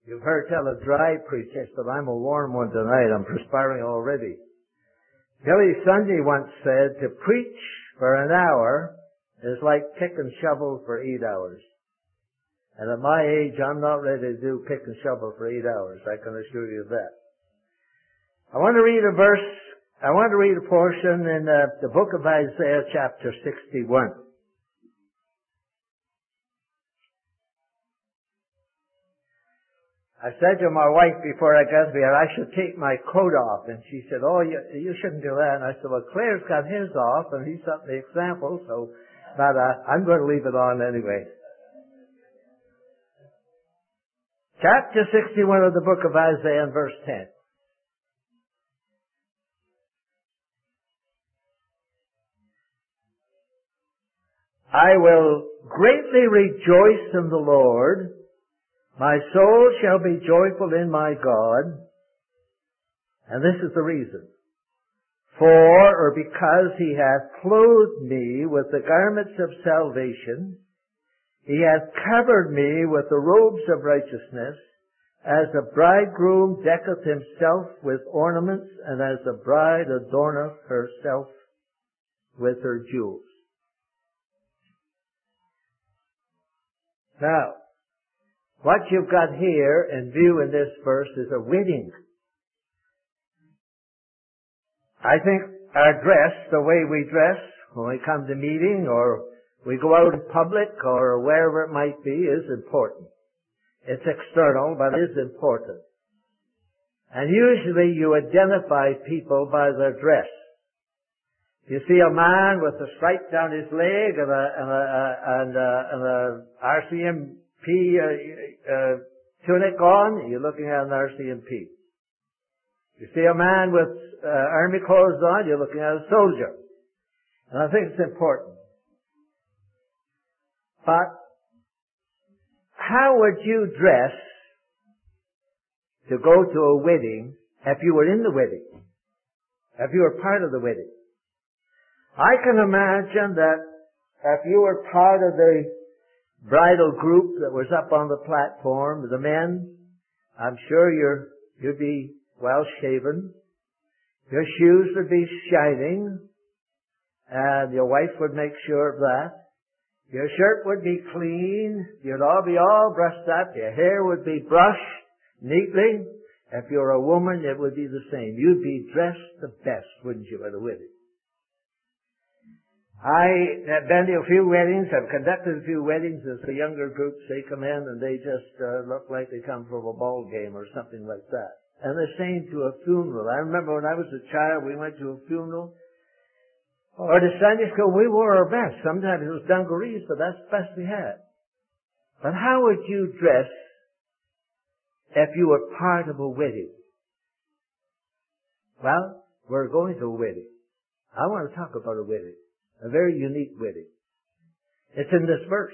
You've heard tell of dry preachers, but I'm a warm one tonight. I'm perspiring already. Billy Sunday once said, to preach for an hour is like pick and shovel for 8 hours. And at my age, I'm not ready to do pick and shovel for 8 hours. I can assure you of that. I want to read a portion in the book of Isaiah, chapter 61. I said to my wife before I got here, I should take my coat off. And she said, oh, you shouldn't do that. And I said, well, Claire's got his off, and he's set the example, but I'm going to leave it on anyway. Chapter 61 of the book of Isaiah and verse 10. I will greatly rejoice in the Lord. My soul shall be joyful in my God. And this is the reason. For, or because he hath clothed me with the garments of salvation, he hath covered me with the robes of righteousness, as a bridegroom decketh himself with ornaments, and as a bride adorneth herself with her jewels. Now, what you've got here in view in this verse is a wedding. I think our dress, the way we dress when we come to meeting or we go out in public or wherever it might be is important. It's external, but it is important. And usually you identify people by their dress. You see a man with a stripe down his leg and a RCMP tunic on, you're looking at an RCMP. You see a man with army clothes on, you're looking at a soldier. And I think it's important. But how would you dress to go to a wedding if you were in the wedding? If you were part of the wedding? I can imagine that if you were part of the bridal group that was up on the platform, the men, I'm sure you'd be well shaven. Your shoes would be shining, and your wife would make sure of that. Your shirt would be clean. You'd all be all brushed up. Your hair would be brushed neatly. If you're a woman, it would be the same. You'd be dressed the best, wouldn't you, at a wedding? I have been to a few weddings. I've conducted a few weddings. As the younger groups, they come in and they just look like they come from a ball game or something like that. And the same to a funeral. I remember when I was a child, we went to a funeral. Or to Sunday school, we wore our best. Sometimes it was dungarees, but that's the best we had. But how would you dress if you were part of a wedding? Well, we're going to a wedding. I want to talk about a wedding. A very unique wedding. It's in this verse.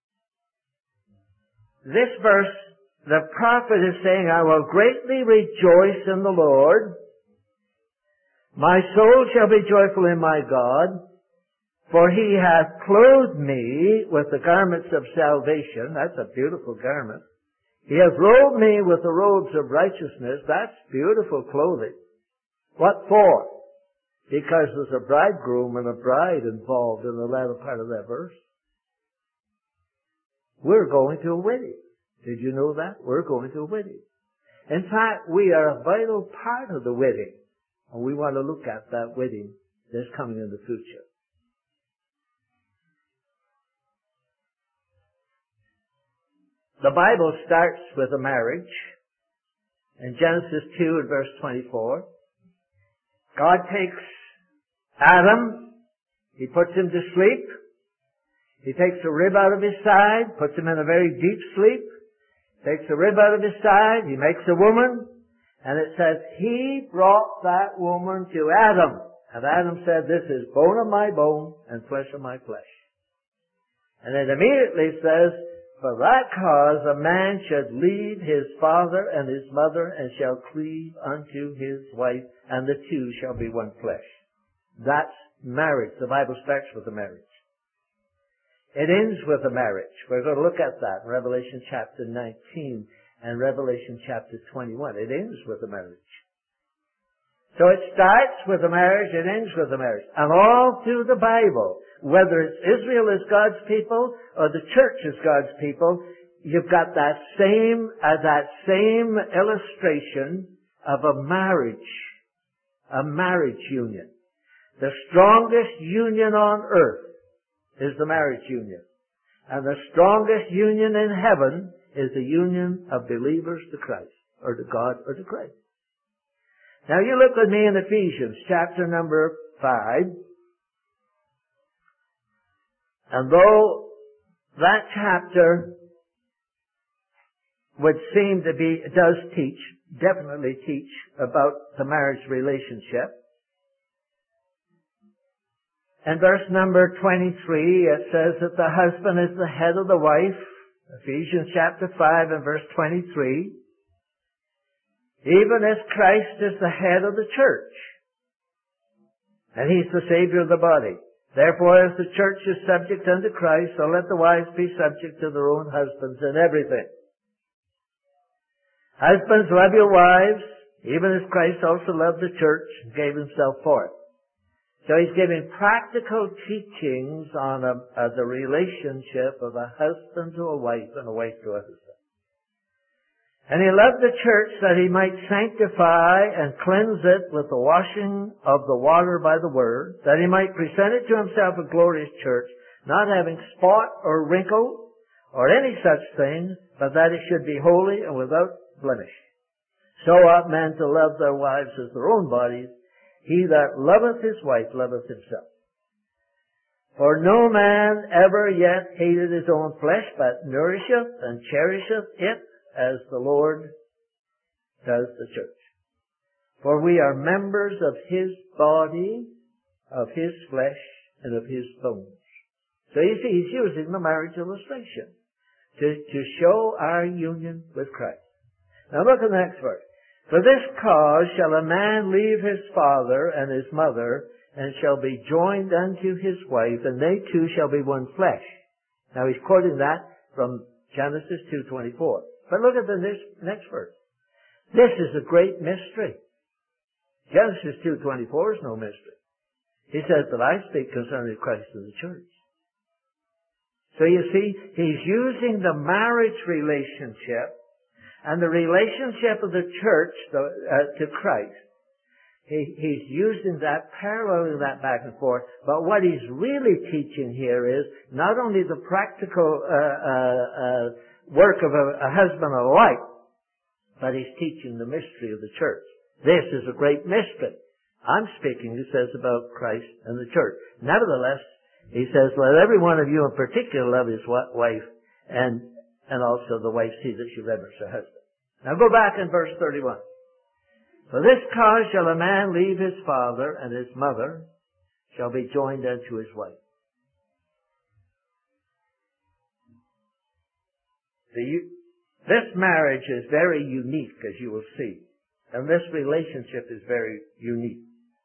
This verse, the prophet is saying, I will greatly rejoice in the Lord. My soul shall be joyful in my God, for he hath clothed me with the garments of salvation. That's a beautiful garment. He hath robed me with the robes of righteousness. That's beautiful clothing. What for? Because there's a bridegroom and a bride involved in the latter part of that verse. We're going to a wedding. Did you know that? We're going to a wedding. In fact, we are a vital part of the wedding. And we want to look at that wedding that's coming in the future. The Bible starts with a marriage. In Genesis 2 and verse 24, God takes Adam, he puts him to sleep. He takes a rib out of his side, puts him in a very deep sleep. Takes a rib out of his side, he makes a woman. And it says, he brought that woman to Adam. And Adam said, this is bone of my bone and flesh of my flesh. And it immediately says, for that cause a man should leave his father and his mother and shall cleave unto his wife, and the two shall be one flesh. That's marriage. The Bible starts with a marriage. It ends with a marriage. We're going to look at that in Revelation chapter 19. and Revelation chapter 21. It ends with a marriage. So it starts with a marriage, it ends with a marriage. And all through the Bible, whether it's Israel as God's people or the church as God's people, you've got that same illustration of a marriage union. The strongest union on earth is the marriage union. And the strongest union in heaven is the union of believers to Christ, or to God, or to Christ. Now you look with me in Ephesians chapter number 5. And though that chapter would seem to be, does teach, definitely teach about the marriage relationship. In verse number 23, it says that the husband is the head of the wife. Ephesians chapter 5 and verse 23. Even as Christ is the head of the church. And He's the Savior of the body. Therefore, as the church is subject unto Christ, so let the wives be subject to their own husbands in everything. Husbands, love your wives, even as Christ also loved the church and gave Himself for it. So He's giving practical teachings on the relationship of a husband to a wife and a wife to a husband. And He loved the church that He might sanctify and cleanse it with the washing of the water by the word, that He might present it to Himself a glorious church, not having spot or wrinkle or any such thing, but that it should be holy and without blemish. So ought men to love their wives as their own bodies. He that loveth his wife loveth himself. For no man ever yet hated his own flesh, but nourisheth and cherisheth it, as the Lord does the church. For we are members of His body, of His flesh, and of His bones. So you see, He's using the marriage illustration to show our union with Christ. Now look at the next verse. For this cause shall a man leave his father and his mother, and shall be joined unto his wife, and they two shall be one flesh. Now he's quoting that from Genesis 2:24. But look at the next verse. This is a great mystery. Genesis 2:24 is no mystery. He says that I speak concerning Christ and the church. So you see, He's using the marriage relationship and the relationship of the church to Christ. He's using that, paralleling that back and forth. But what He's really teaching here is not only the practical work of a husband and a wife, but He's teaching the mystery of the church. This is a great mystery. I'm speaking, He says, about Christ and the church. Nevertheless, He says, let every one of you in particular love his wife, and also the wife see that she reverence her husband. Now go back in verse 31. For this cause shall a man leave his father and his mother, shall be joined unto his wife. This marriage is very unique, as you will see. And this relationship is very unique.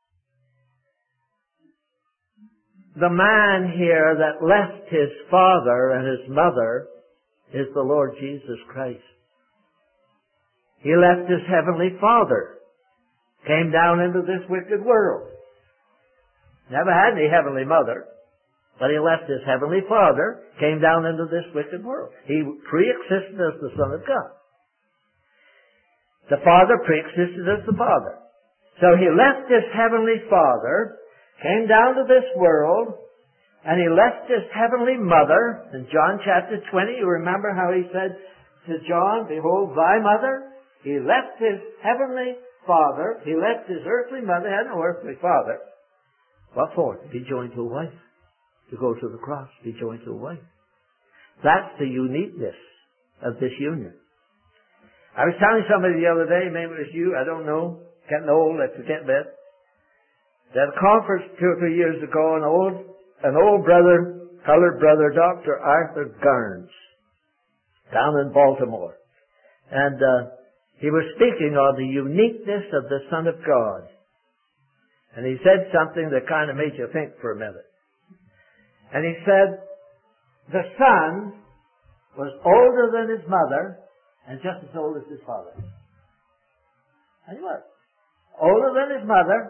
The man here that left his father and his mother is the Lord Jesus Christ. He left his heavenly Father, came down into this wicked world. Never had any heavenly mother, but He left his heavenly Father, came down into this wicked world. He pre-existed as the Son of God. The Father pre-existed as the Father. So He left his heavenly Father, came down to this world, and He left his heavenly mother. In John chapter 20, you remember how He said to John, behold thy mother? He left his heavenly Father, He left his earthly mother, had no earthly father. What for? To be joined to a wife. To go to the cross, be joined to a wife. That's the uniqueness of this union. I was telling somebody the other day, maybe it was you, I don't know, getting old, I forget that. At a conference 2 or 3 years ago, an old brother, colored brother, Dr. Arthur Garnes, down in Baltimore. And he was speaking on the uniqueness of the Son of God. And he said something that kind of made you think for a minute. And he said, the Son was older than His mother and just as old as his father. And he was. Older than his mother,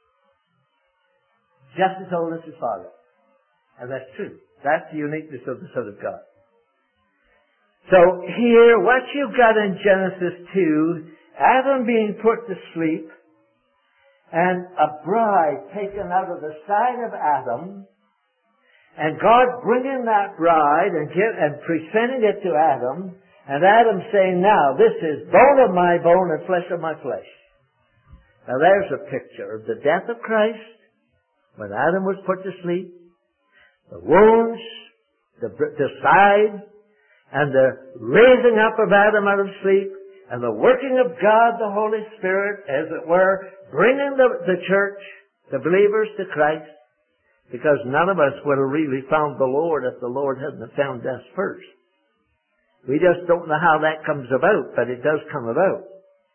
just as old as his father. And that's true. That's the uniqueness of the Son of God. So here, what you've got in Genesis 2, Adam being put to sleep, and a bride taken out of the side of Adam, and God bringing that bride and presenting it to Adam, and Adam saying, now, this is bone of my bone and flesh of my flesh. Now there's a picture of the death of Christ, when Adam was put to sleep, the wounds, the side, and the raising up of Adam out of sleep, and the working of God, the Holy Spirit, as it were, bringing the church, the believers to Christ, because none of us would have really found the Lord if the Lord hadn't found us first. We just don't know how that comes about, but it does come about.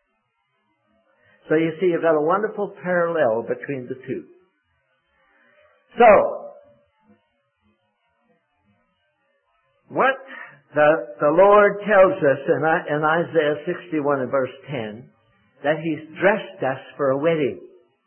So you see, you've got a wonderful parallel between the two. So, what the Lord tells us in Isaiah 61 and verse 10, that He's dressed us for a wedding.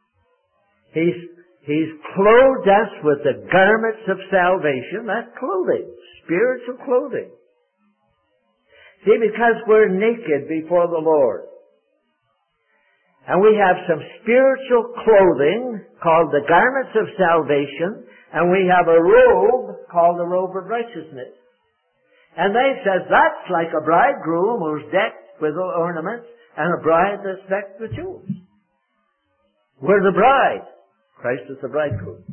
He's clothed us with the garments of salvation. That's clothing, spiritual clothing. See, because we're naked before the Lord. And we have some spiritual clothing called the garments of salvation, and we have a robe called the robe of righteousness. And they says that's like a bridegroom who's decked with ornaments and a bride that's decked with jewels. We're the bride. Christ is the bridegroom.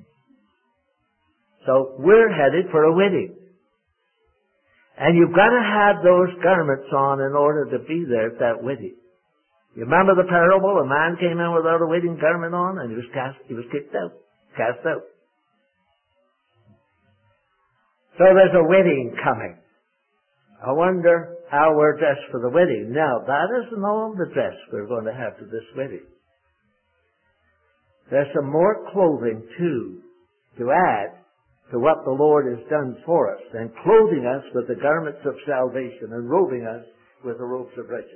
So we're headed for a wedding. And you've got to have those garments on in order to be there at that wedding. You remember the parable? A man came in without a wedding garment on and he was kicked out, cast out. So there's a wedding coming. I wonder how we're dressed for the wedding. Now, that isn't all the dress we're going to have to this wedding. There's some more clothing, too, to add to what the Lord has done for us, and clothing us with the garments of salvation and robing us with the robes of righteousness.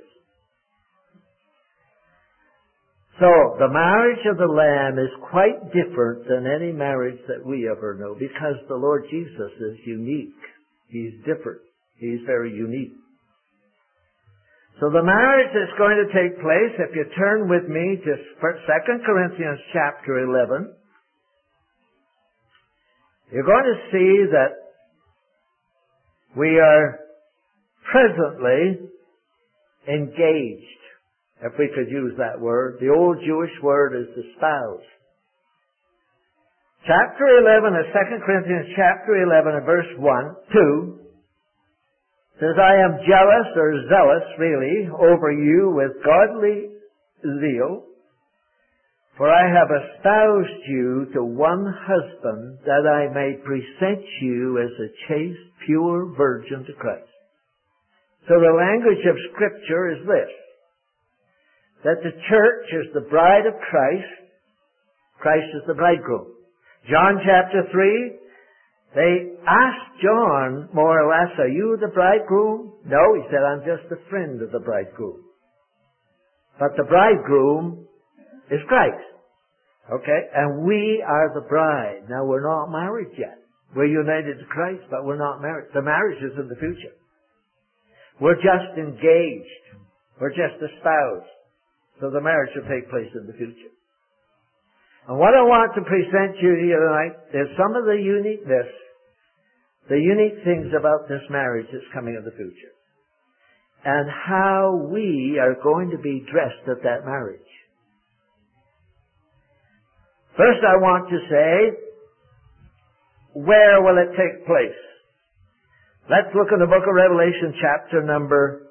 So, the marriage of the Lamb is quite different than any marriage that we ever know, because the Lord Jesus is unique. He's different. He's very unique. So the marriage that's going to take place, if you turn with me to 2 Corinthians chapter 11, you're going to see that we are presently engaged, if we could use that word. The old Jewish word is the spouse. Chapter 11 of 2 Corinthians chapter 11 and verse 2 says, I am jealous or zealous, really, over you with godly zeal, for I have espoused you to one husband, that I may present you as a chaste, pure virgin to Christ. So the language of Scripture is this, that the church is the bride of Christ, Christ is the bridegroom. John chapter 3, they asked John, more or less, are you the bridegroom? No, he said, I'm just a friend of the bridegroom. But the bridegroom is Christ. Okay? And we are the bride. Now, we're not married yet. We're united to Christ, but we're not married. The marriage is in the future. We're just engaged. We're just espoused. So the marriage will take place in the future. And what I want to present you here tonight is some of the uniqueness, the unique things about this marriage that's coming in the future. And how we are going to be dressed at that marriage. First I want to say, where will it take place? Let's look in the book of Revelation chapter number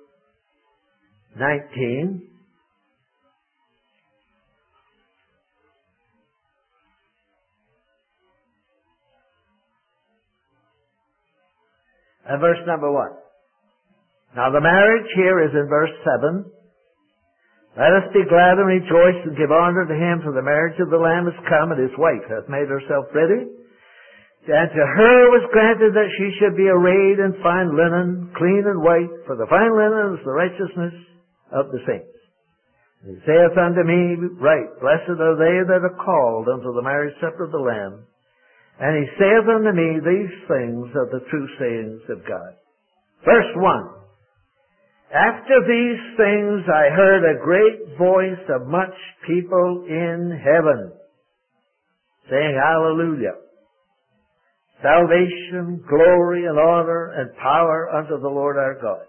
19. And verse number 1. Now the marriage here is in verse 7. Let us be glad and rejoice and give honor to Him, for the marriage of the Lamb is come, and His wife hath made herself ready. And to her was granted that she should be arrayed in fine linen, clean and white, for the fine linen is the righteousness of the saints. And he saith unto me, right, blessed are they that are called unto the marriage supper of the Lamb. And he saith unto me, these things are the true sayings of God. Verse 1. After these things I heard a great voice of much people in heaven, saying, Hallelujah. Salvation, glory, and honor, and power unto the Lord our God.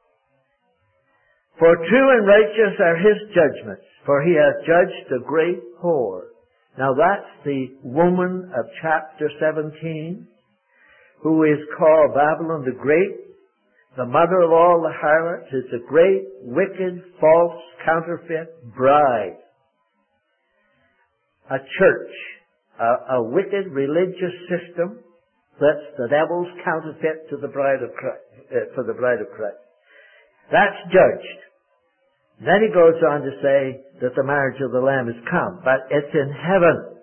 For true and righteous are his judgments, for he hath judged the great whore. Now that's the woman of chapter 17, who is called Babylon the Great, the mother of all the harlots. It's a great, wicked, false, counterfeit bride. A church, a wicked religious system that's the devil's counterfeit to the bride of Christ, for the bride of Christ. That's judged. Then he goes on to say that the marriage of the Lamb is come, but it's in heaven.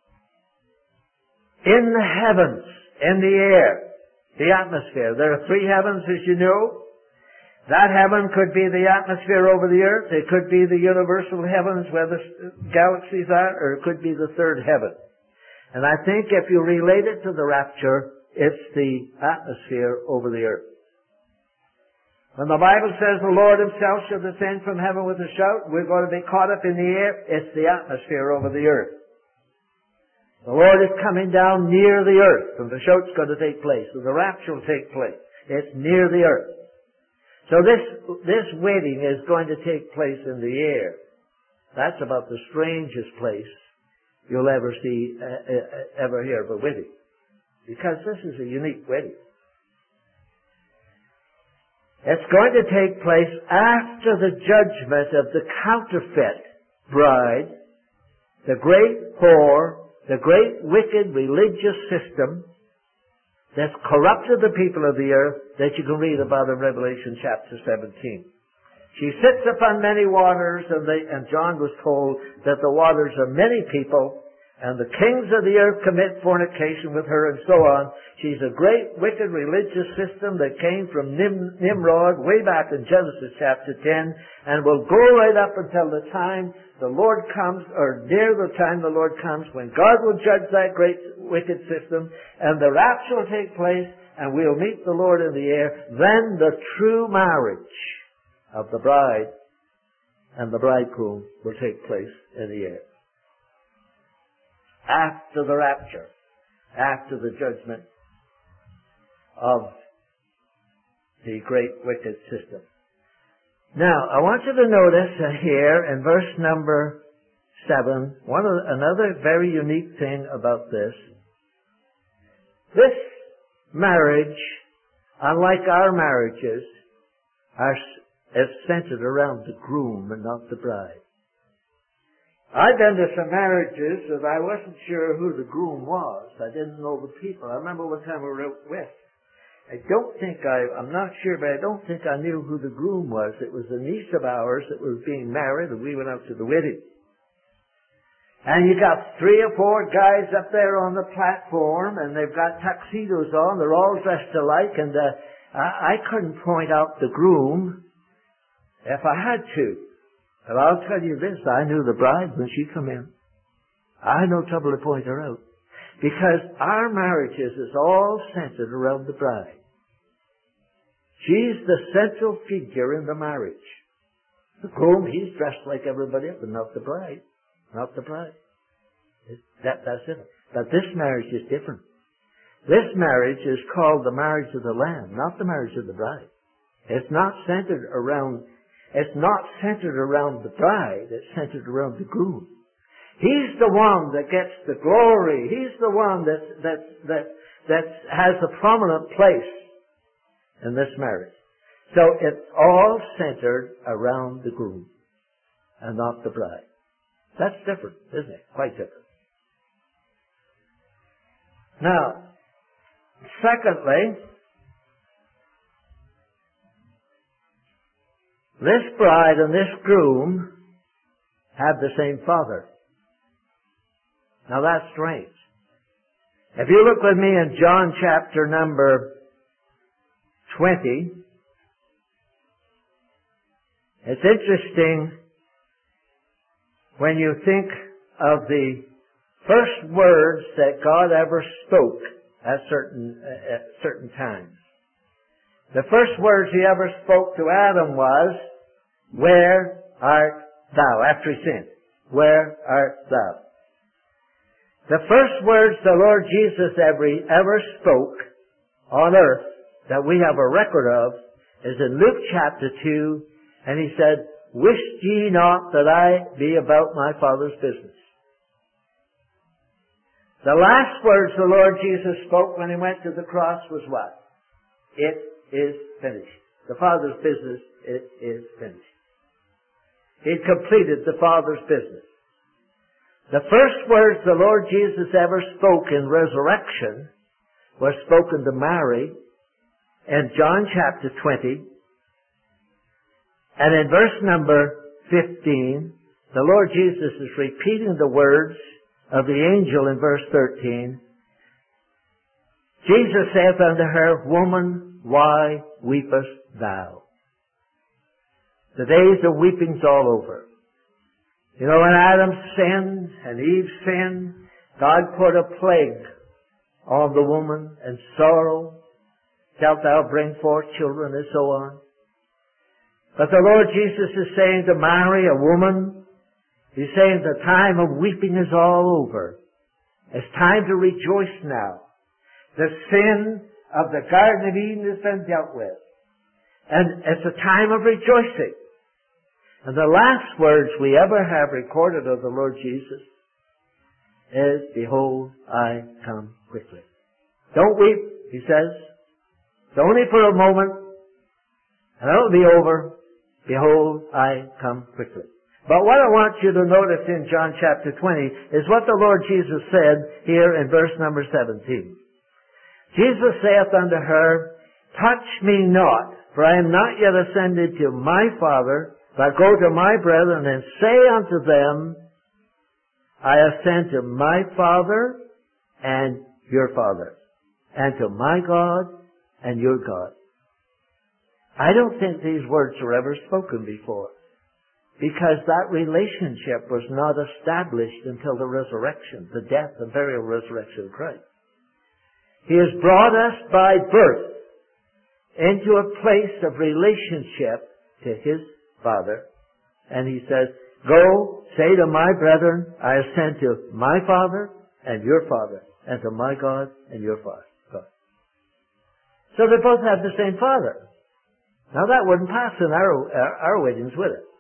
In the heavens, in the air, the atmosphere. There are three heavens, as you know. That heaven could be the atmosphere over the earth. It could be the universal heavens where the galaxies are, or it could be the third heaven. And I think if you relate it to the rapture, it's the atmosphere over the earth. When the Bible says the Lord himself shall descend from heaven with a shout, we're going to be caught up in the air, it's the atmosphere over the earth. The Lord is coming down near the earth, and the shout's going to take place, and the rapture will take place. It's near the earth. So this wedding is going to take place in the air. That's about the strangest place you'll ever see, ever hear of a wedding. Because this is a unique wedding. It's going to take place after the judgment of the counterfeit bride, the great whore, the great wicked religious system that's corrupted the people of the earth that you can read about in Revelation chapter 17. She sits upon many waters, and John was told that the waters are many people, and the kings of the earth commit fornication with her, and so on. She's a great wicked religious system that came from Nimrod way back in Genesis chapter 10, and will go right up until the time the Lord comes, or near the time the Lord comes, when God will judge that great wicked system, and the rapture will take place, and we'll meet the Lord in the air. Then the true marriage of the bride and the bridegroom will take place in the air. After the rapture, after the judgment of the great wicked system. Now, I want you to notice here in verse number 7, another very unique thing about this. This marriage, unlike our marriages, is centered around the groom and not the bride. I've been to some marriages that I wasn't sure who the groom was. I didn't know the people. I remember one time we were out west. I'm not sure, but I don't think I knew who the groom was. It was a niece of ours that was being married, and we went out to the wedding. And you got 3 or 4 guys up there on the platform, and they've got tuxedos on. They're all dressed alike, and I couldn't point out the groom if I had to. But I'll tell you this, I knew the bride when she come in. I had no trouble to point her out. Because our marriages is all centered around the bride. She's the central figure in the marriage. The groom, he's dressed like everybody else, but not the bride. Not the bride. That's it. But this marriage is different. This marriage is called the marriage of the Lamb, not the marriage of the bride. It's not centered around the bride, it's centered around the groom. He's the one that gets the glory. He's the one that has a prominent place in this marriage. So it's all centered around the groom and not the bride. That's different, isn't it? Quite different. Now, secondly, this bride and this groom have the same father. Now that's strange. If you look with me in John chapter number 20, it's interesting when you think of the first words that God ever spoke at certain times. The first words He ever spoke to Adam was, "Where art thou?" After he sinned. "Where art thou?" The first words the Lord Jesus ever spoke on earth that we have a record of is in Luke chapter 2, and He said, "Wist ye not that I be about my Father's business?" The last words the Lord Jesus spoke when He went to the cross was what? "It is finished." The Father's business, it is finished. He completed the Father's business. The first words the Lord Jesus ever spoke in resurrection were spoken to Mary in John chapter 20. And in verse number 15, the Lord Jesus is repeating the words of the angel in verse 13. Jesus saith unto her, "Woman, why weepest thou?" The days of weeping's all over. You know, when Adam sinned and Eve sinned, God put a plague on the woman, and sorrow. Shalt thou bring forth children, and so on. But the Lord Jesus is saying to Mary, a woman, He's saying the time of weeping is all over. It's time to rejoice now. The sin of the Garden of Eden has been dealt with. And it's a time of rejoicing. And the last words we ever have recorded of the Lord Jesus is, "Behold, I come quickly." Don't weep, He says. It's only for a moment, and it'll be over. Behold, I come quickly. But what I want you to notice in John chapter 20 is what the Lord Jesus said here in verse number 17. Jesus saith unto her, "Touch me not, for I am not yet ascended to my Father, but go to my brethren and say unto them, I ascend to my Father and your Father, and to my God and your God." I don't think these words were ever spoken before, because that relationship was not established until the resurrection, the death and burial resurrection of Christ. He has brought us by birth into a place of relationship to His Father. And He says, "Go, say to my brethren, I ascend to my Father and your Father, and to my God and your Father." So they both have the same Father. Now that wouldn't pass in our weddings, would it?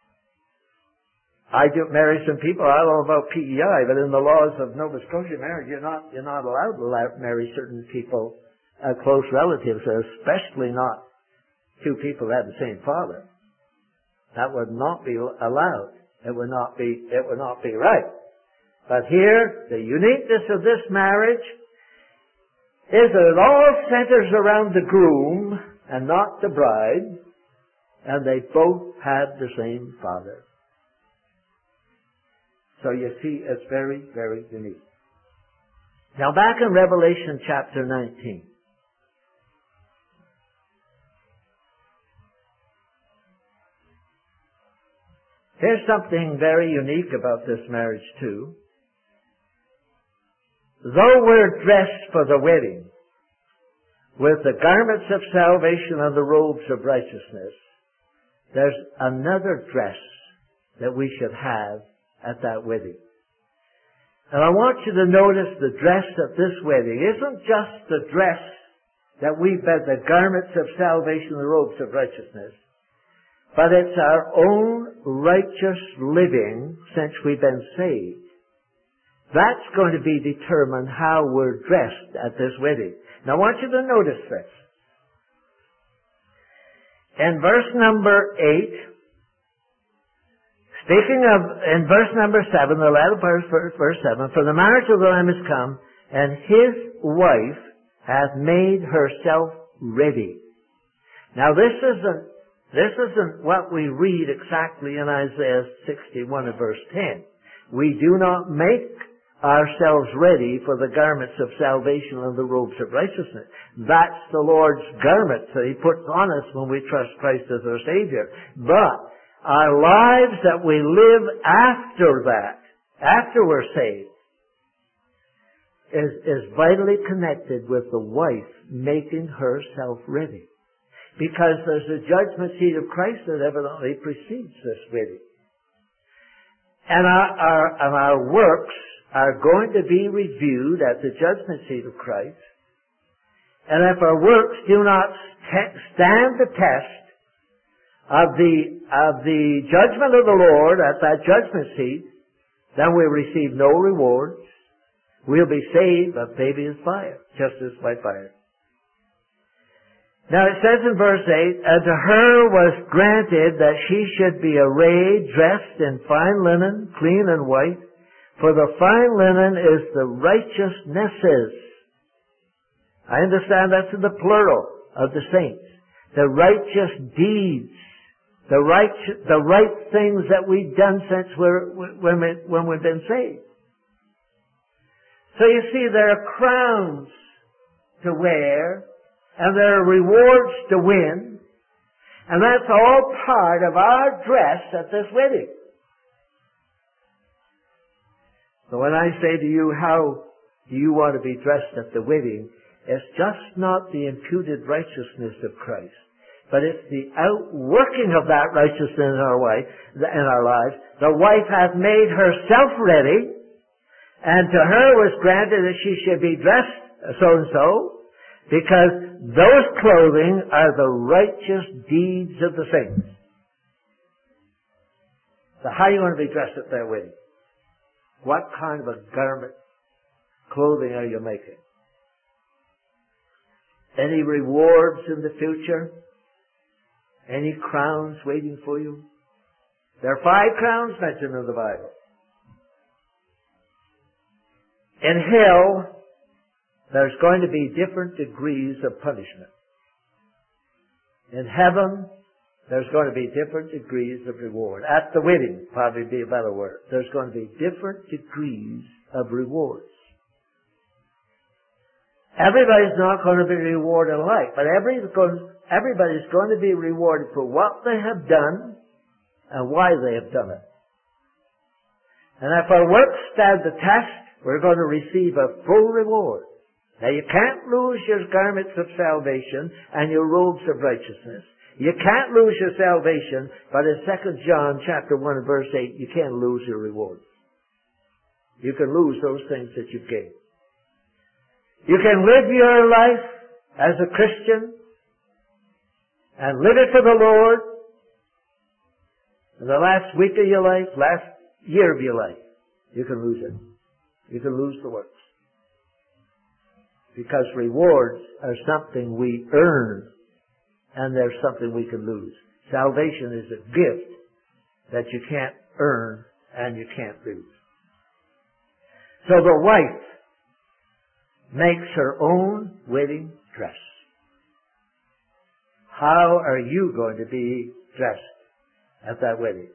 I do marry some people. I don't know about PEI, but in the laws of Nova Scotia marriage, you're not allowed to marry certain people, close relatives, especially not two people that have the same father. That would not be allowed. It would not be right. But here, the uniqueness of this marriage is that it all centers around the groom and not the bride, and they both have the same Father. So you see, it's very, very unique. Now back in Revelation chapter 19. Here's something very unique about this marriage too. Though we're dressed for the wedding with the garments of salvation and the robes of righteousness, there's another dress that we should have at that wedding. And I want you to notice the dress at this wedding isn't just the dress that we wear, the garments of salvation and the robes of righteousness, but it's our own righteous living since we've been saved. That's going to be determined how we're dressed at this wedding. Now I want you to notice this. In verse number 8, in verse number 7, the latter part of verse 7, "For the marriage of the Lamb is come, and His wife hath made herself ready." Now this isn't what we read exactly in Isaiah 61 and verse 10. We do not make ourselves ready for the garments of salvation and the robes of righteousness. That's the Lord's garments that He puts on us when we trust Christ as our Savior. But our lives that we live after that, after we're saved, is vitally connected with the wife making herself ready. Because there's a judgment seat of Christ that evidently precedes this wedding. And our works are going to be reviewed at the judgment seat of Christ. And if our works do not stand the test of the judgment of the Lord at that judgment seat, then we receive no rewards. We'll be saved, but maybe as fire, just as by fire. Now it says in verse 8, and to her was granted that she should be arrayed, dressed in fine linen, clean and white, for the fine linen is the righteousnesses. I understand that's in the plural of the saints. The righteous deeds. The right things that we've done since when we've been saved. So you see, there are crowns to wear, and there are rewards to win, and that's all part of our dress at this wedding. So when I say to you, how do you want to be dressed at the wedding, it's just not the imputed righteousness of Christ, but it's the outworking of that righteousness in our lives. The wife hath made herself ready, and to her was granted that she should be dressed so and so, because those clothing are the righteous deeds of the saints. So how are you going to be dressed at their wedding? What kind of a garment, clothing are you making? Any rewards in the future? Any crowns waiting for you? There are 5 crowns mentioned in the Bible. In hell, there's going to be different degrees of punishment. In heaven, there's going to be different degrees of reward. At the wedding, probably be a better word. There's going to be different degrees of rewards. Everybody's not going to be rewarded alike, but everybody's going to be rewarded for what they have done and why they have done it. And if our works stand the test, we're going to receive a full reward. Now you can't lose your garments of salvation and your robes of righteousness. You can't lose your salvation, but in 2 John chapter 1 and verse 8, you can't lose your reward. You can lose those things that you've gained. You can live your life as a Christian and live it for the Lord in the last week of your life, last year of your life. You can lose it. You can lose the works. Because rewards are something we earn, and they're something we can lose. Salvation is a gift that you can't earn and you can't lose. So the wife makes her own wedding dress. How are you going to be dressed at that wedding?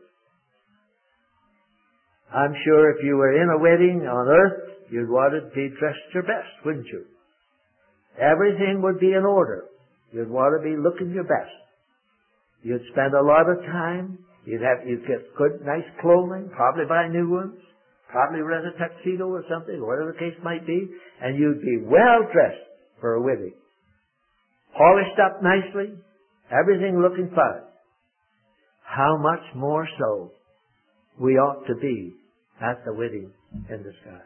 I'm sure if you were in a wedding on earth, you'd want to be dressed your best, wouldn't you? Everything would be in order. You'd want to be looking your best. You'd spend a lot of time. You'd get good, nice clothing, probably buy new ones, probably rent a tuxedo or something, or whatever the case might be, and you'd be well dressed for a wedding. Polished up nicely, everything looking fine. How much more so we ought to be at the wedding in the sky.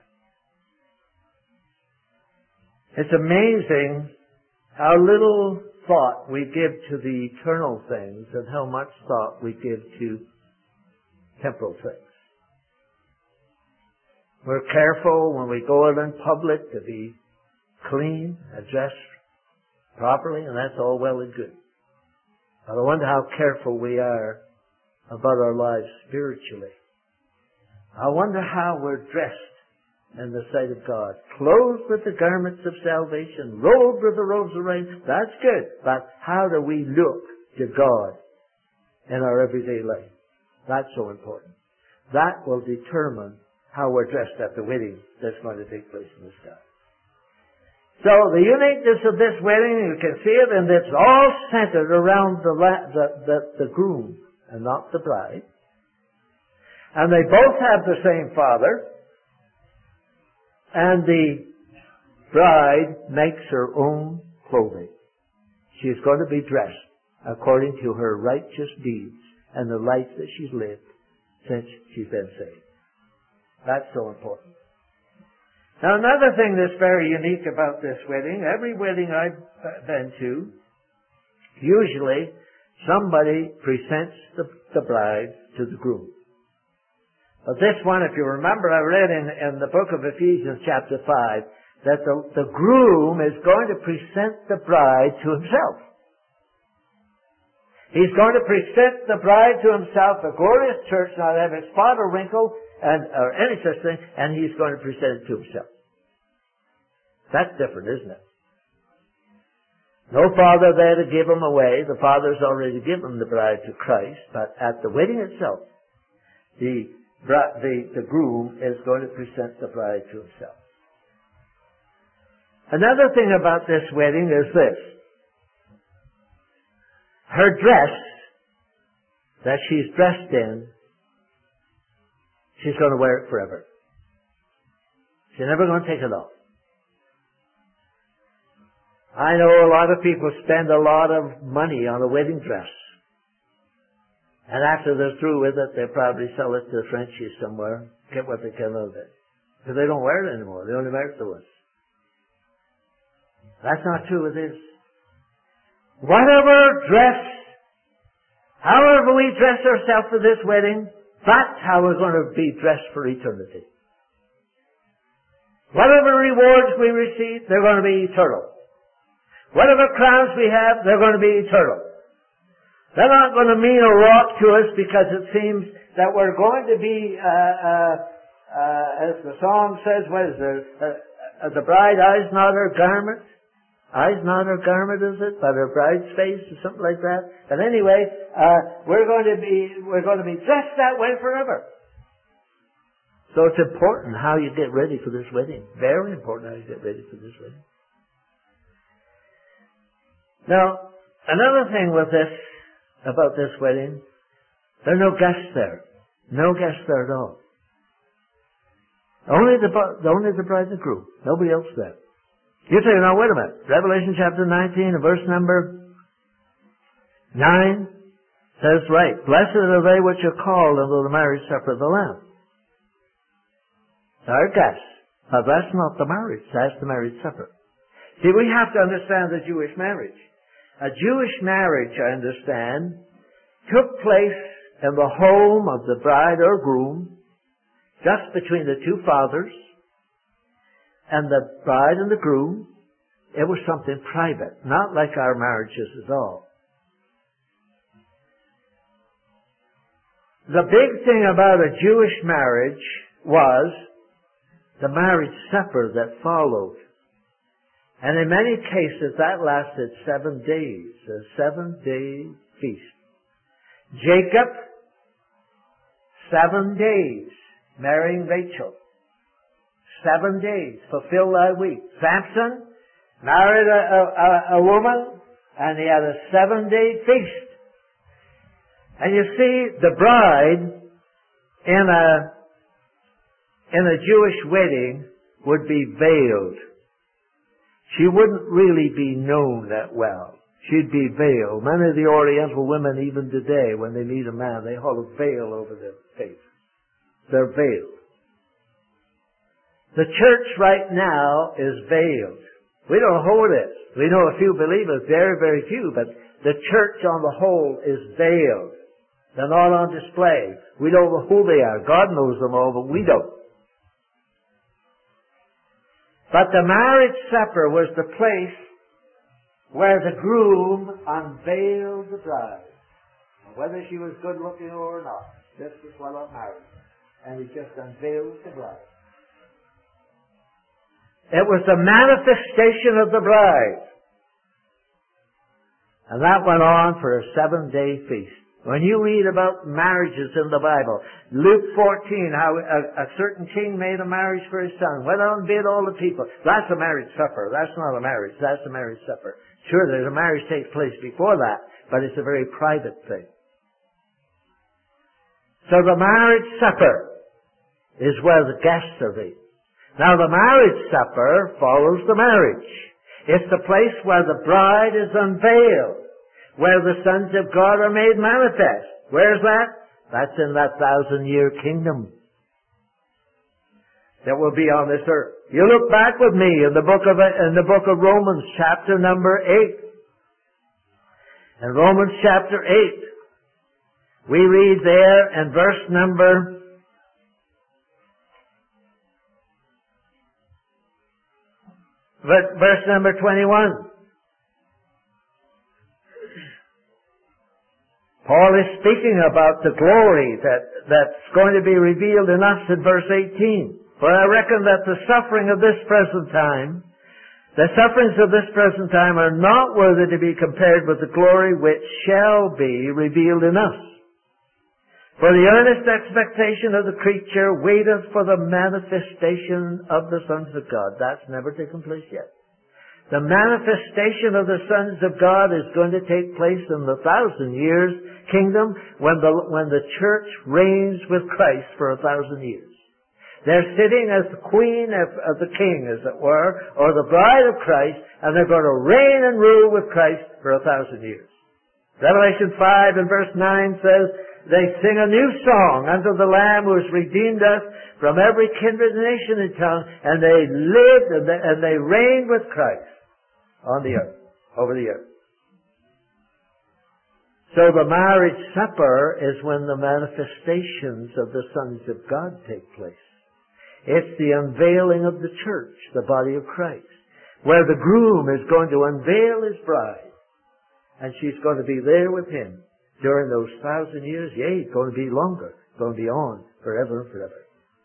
It's amazing how little thought we give to the eternal things and how much thought we give to temporal things. We're careful when we go out in public to be clean and dressed properly, and that's all well and good. But I wonder how careful we are about our lives spiritually. I wonder how we're dressed in the sight of God. Clothed with the garments of salvation, robed with the robes of righteousness. That's good. But how do we look to God in our everyday life? That's so important. That will determine how we're dressed at the wedding that's going to take place in the sky. So the uniqueness of this wedding, you can see it, and it's all centered around the groom and not the bride. And they both have the same father. And the bride makes her own clothing. She is going to be dressed according to her righteous deeds and the life that she's lived since she's been saved. That's so important. Now another thing that's very unique about this wedding, every wedding I've been to, usually somebody presents the bride to the groom. But this one, if you remember, I read in the book of Ephesians chapter 5, that the groom is going to present the bride to himself. He's going to present the bride to himself, a glorious church, not having spot or wrinkle, or any such thing, and he's going to present it to himself. That's different, isn't it? No father there to give him away. The father's already given the bride to Christ, but at the wedding itself, the groom is going to present the bride to himself. Another thing about this wedding is this. Her dress that she's dressed in, she's going to wear it forever. She's never going to take it off. I know a lot of people spend a lot of money on a wedding dress. And after they're through with it, they'll probably sell it to the Frenchies somewhere, get what they can of it. Because they don't wear it anymore. They only wear it to us. That's not true with this. Whatever dress, however we dress ourselves for this wedding, that's how we're going to be dressed for eternity. Whatever rewards we receive, they're going to be eternal. Whatever crowns we have, they're going to be eternal. They're not going to mean a lot to us because it seems that we're going to be, as the song says, what is there? The bride eyes not her garment. Eyes not her garment, is it? But her bride's face, or something like that. But anyway, we're going to be dressed that way forever. So it's important how you get ready for this wedding. Very important how you get ready for this wedding. Now, another thing with this, about this wedding, there are no guests there. No guests there at all. Only the bride and the groom. Nobody else there. You say, now wait a minute. Revelation chapter 19 and verse number 9 says, right, blessed are they which are called unto the marriage supper of the Lamb. They're guests. But that's not the marriage. That's the marriage supper. See, we have to understand the Jewish marriage. A Jewish marriage, I understand, took place in the home of the bride or groom, just between the two fathers, and the bride and the groom. It was something private, not like our marriages at all. The big thing about a Jewish marriage was the marriage supper that followed. And in many cases that lasted 7 days, a 7-day feast. Jacob, 7 days, marrying Rachel. 7 days, fulfill thy week. Samson married a woman, and he had a 7-day feast. And you see, the bride in a Jewish wedding would be veiled. She wouldn't really be known that well. She'd be veiled. Many of the Oriental women, even today, when they meet a man, they hold a veil over their face. They're veiled. The church right now is veiled. We don't know who it is. We know a few believers, very, very few, but the church on the whole is veiled. They're not on display. We don't know who they are. God knows them all, but we don't. But the marriage supper was the place where the groom unveiled the bride. Whether she was good looking or not, this is what I'm married. And he just unveiled the bride. It was the manifestation of the bride. And that went on for a 7-day feast. When you read about marriages in the Bible, Luke 14, how a certain king made a marriage for his son, went out and bid all the people. That's a marriage supper. That's not a marriage. That's a marriage supper. Sure, there's a marriage takes place before that, but it's a very private thing. So the marriage supper is where the guests are eating. Now the marriage supper follows the marriage. It's the place where the bride is unveiled, where the sons of God are made manifest. Where's that? That's in that 1,000-year kingdom that will be on this earth. You look back with me in the book of Romans, chapter number 8. In Romans chapter 8, we read there in verse number 21. Paul is speaking about the glory that's going to be revealed in us in verse 18. For I reckon that the sufferings of this present time are not worthy to be compared with the glory which shall be revealed in us. For the earnest expectation of the creature waiteth for the manifestation of the sons of God. That's never taken place yet. The manifestation of the sons of God is going to take place in the 1,000 years kingdom when the church reigns with Christ for 1,000 years. They're sitting as the queen of the king, as it were, or the bride of Christ, and they're going to reign and rule with Christ for 1,000 years. Revelation 5 and verse 9 says, they sing a new song unto the Lamb who has redeemed us from every kindred, nation, and tongue, and they lived and they reigned with Christ on the earth, over the earth. So the marriage supper is when the manifestations of the sons of God take place. It's the unveiling of the church, the body of Christ, where the groom is going to unveil his bride, and she's going to be there with him during those 1,000 years. Yea, it's going to be longer. It's going to be on forever and forever.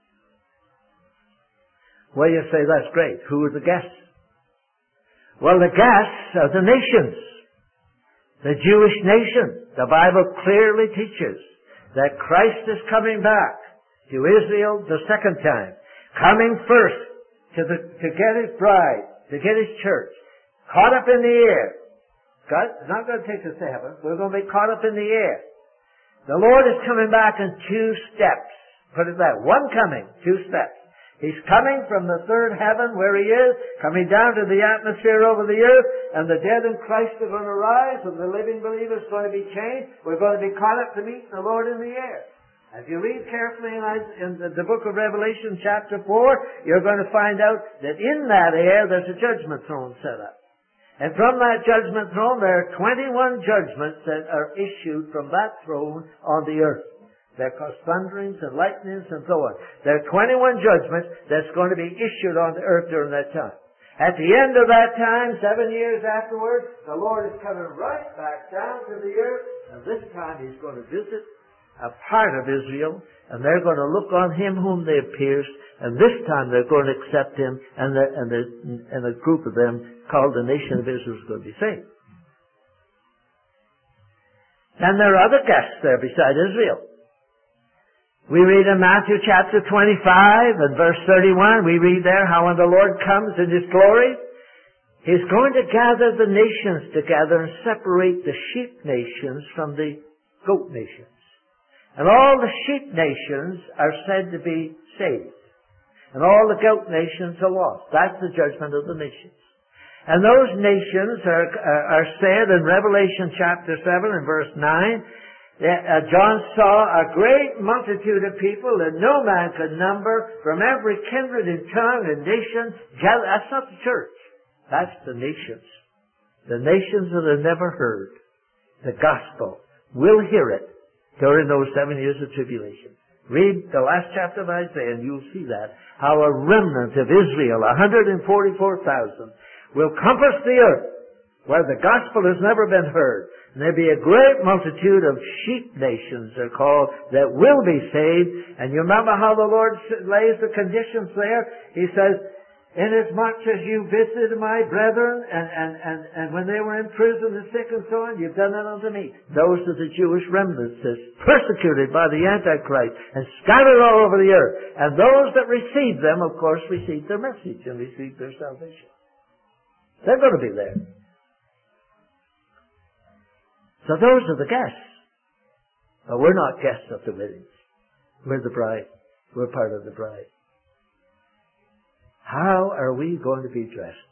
Well, you say, that's great. Who are the guests? Well, the guests are the nations. The Jewish nation. The Bible clearly teaches that Christ is coming back to Israel the second time. Coming first to get his bride, to get his church. Caught up in the air. God is not going to take us to heaven. We're going to be caught up in the air. The Lord is coming back in 2 steps. Put it that. One coming, 2 steps. He's coming from the third heaven where he is, coming down to the atmosphere over the earth, and the dead in Christ are going to rise, and the living believers are going to be changed. We're going to be caught up to meet the Lord in the air. If you read carefully in the book of Revelation chapter 4, you're going to find out that in that air there's a judgment throne set up. And from that judgment throne there are 21 judgments that are issued from that throne on the earth. There cause thunderings and lightnings and so on. There are 21 judgments that's going to be issued on the earth during that time. At the end of that time, 7 years afterwards, the Lord is coming right back down to the earth, and this time He's going to visit a part of Israel, and they're going to look on Him whom they have pierced, and this time they're going to accept Him, and a group of them called the nation of Israel is going to be saved. And there are other guests there beside Israel. We read in Matthew chapter 25 and verse 31, we read there how when the Lord comes in His glory, He's going to gather the nations together and separate the sheep nations from the goat nations. And all the sheep nations are said to be saved. And all the goat nations are lost. That's the judgment of the nations. And those nations are said in Revelation chapter 7 and verse 9, John saw a great multitude of people that no man could number from every kindred and tongue and nation. That's not the church. That's the nations. The nations that have never heard the gospel will hear it during those 7 years of tribulation. Read the last chapter of Isaiah and you'll see that. How a remnant of Israel, 144,000, will compass the earth where the gospel has never been heard. And there'll be a great multitude of sheep nations, they're called, that will be saved. And you remember how the Lord lays the conditions there? He says, Inasmuch as you visited my brethren, and when they were in prison and sick and so on, you've done that unto me. Those are the Jewish remnants that's persecuted by the Antichrist and scattered all over the earth. And those that received them, of course, received their message and received their salvation. They're going to be there. So those are the guests. But we're not guests of the weddings. We're the bride. We're part of the bride. How are we going to be dressed?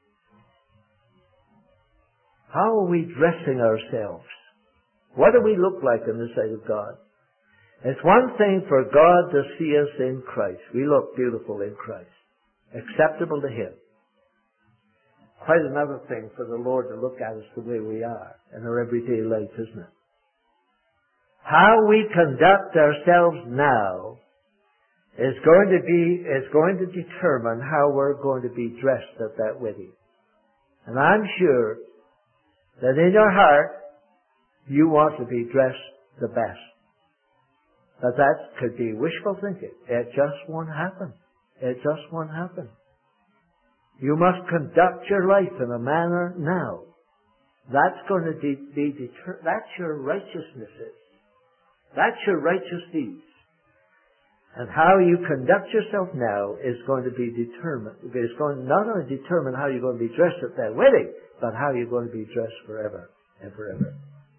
How are we dressing ourselves? What do we look like in the sight of God? It's one thing for God to see us in Christ. We look beautiful in Christ. Acceptable to Him. Quite another thing for the Lord to look at us the way we are in our everyday life, isn't it? How we conduct ourselves now is going to determine how we're going to be dressed at that wedding. And I'm sure that in your heart you want to be dressed the best. But that could be wishful thinking. It just won't happen. It just won't happen. You must conduct your life in a manner now. That's going to that's your righteousness. That's your righteous deeds. And how you conduct yourself now is going to be determined. It's going to not only determine how you're going to be dressed at that wedding, but how you're going to be dressed forever and forever.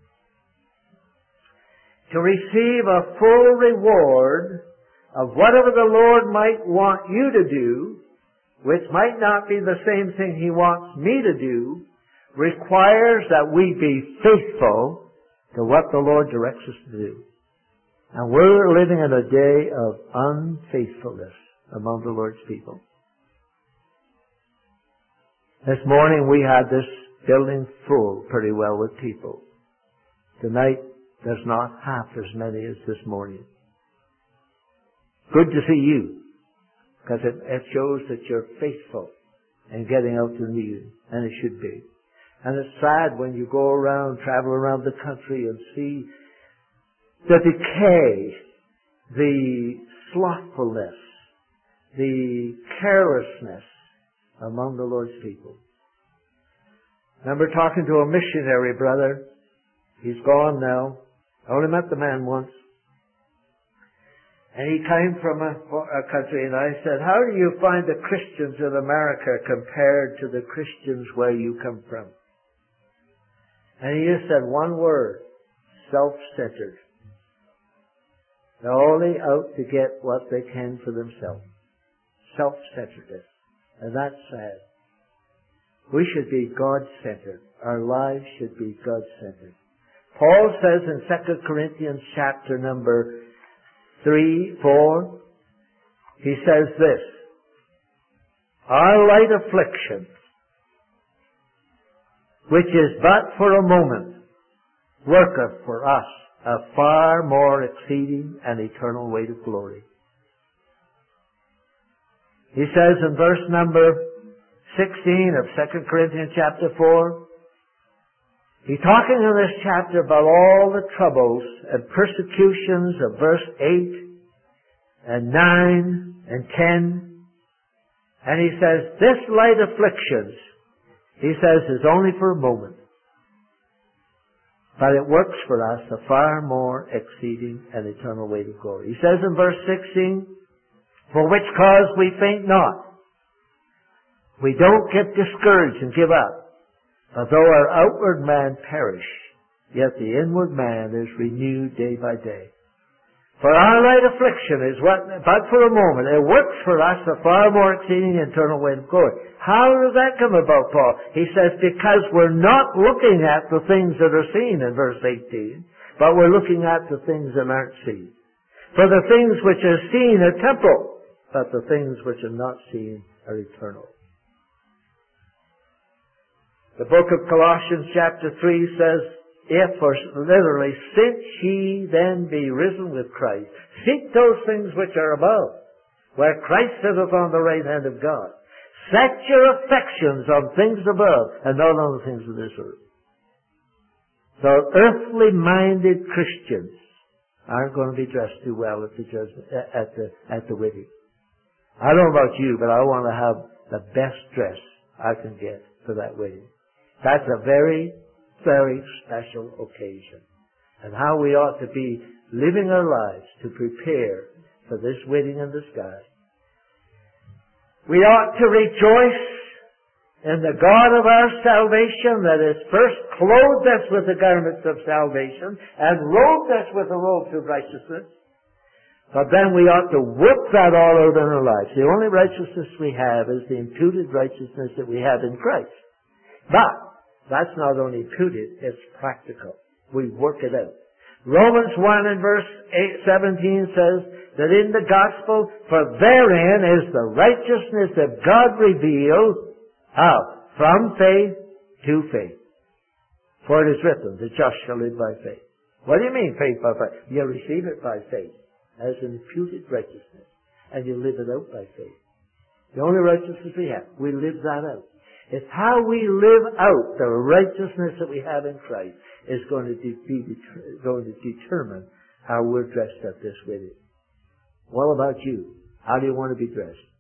To receive a full reward of whatever the Lord might want you to do, which might not be the same thing He wants me to do, requires that we be faithful to what the Lord directs us to do. And we're living in a day of unfaithfulness among the Lord's people. This morning we had this building full pretty well with people. Tonight there's not half as many as this morning. Good to see you, because it shows that you're faithful in getting out to the meeting, and it should be. And it's sad when you go around, travel around the country and see the decay, the slothfulness, the carelessness among the Lord's people. I remember talking to a missionary brother. He's gone now. I only met the man once. And he came from a country, and I said, how do you find the Christians in America compared to the Christians where you come from? And he just said one word, self-centered. They're only out to get what they can for themselves. Self-centeredness. And that's sad. We should be God-centered. Our lives should be God-centered. Paul says in 2 Corinthians chapter number 3-4, he says this, our light affliction, which is but for a moment, worketh for us a far more exceeding and eternal weight of glory. He says in verse number 16 of 2 Corinthians chapter 4, he's talking in this chapter about all the troubles and persecutions of verse 8 and 9 and 10. And he says, this light afflictions, he says, is only for a moment. But it works for us a far more exceeding and eternal weight of glory. He says in verse 16, for which cause we faint not. We don't get discouraged and give up. But though our outward man perish, yet the inward man is renewed day by day. For our light affliction is but for a moment. It works for us a far more exceeding eternal weight of glory. How does that come about, Paul? He says, because we're not looking at the things that are seen in verse 18, but we're looking at the things that aren't seen. For the things which are seen are temporal, but the things which are not seen are eternal. The book of Colossians chapter 3 says, if, or literally, since ye then be risen with Christ, seek those things which are above, where Christ sitteth on the right hand of God. Set your affections on things above, and not on the things of this earth. So earthly-minded Christians aren't going to be dressed too well at the wedding. I don't know about you, but I want to have the best dress I can get for that wedding. That's a very, very special occasion. And how we ought to be living our lives to prepare for this wedding in the sky. We ought to rejoice in the God of our salvation that has first clothed us with the garments of salvation and robed us with the robes of righteousness. But then we ought to work that all out in our lives. The only righteousness we have is the imputed righteousness that we have in Christ. But that's not only imputed, it's practical. We work it out. Romans 1 and verse 17 says that in the gospel, for therein is the righteousness of God revealed, how? From faith to faith. For it is written, the just shall live by faith. What do you mean faith by faith? You receive it by faith as an imputed righteousness, and you live it out by faith. The only righteousness we have, we live that out. It's how we live out the righteousness that we have in Christ is going to determine how we're dressed at this wedding. What about you? How do you want to be dressed?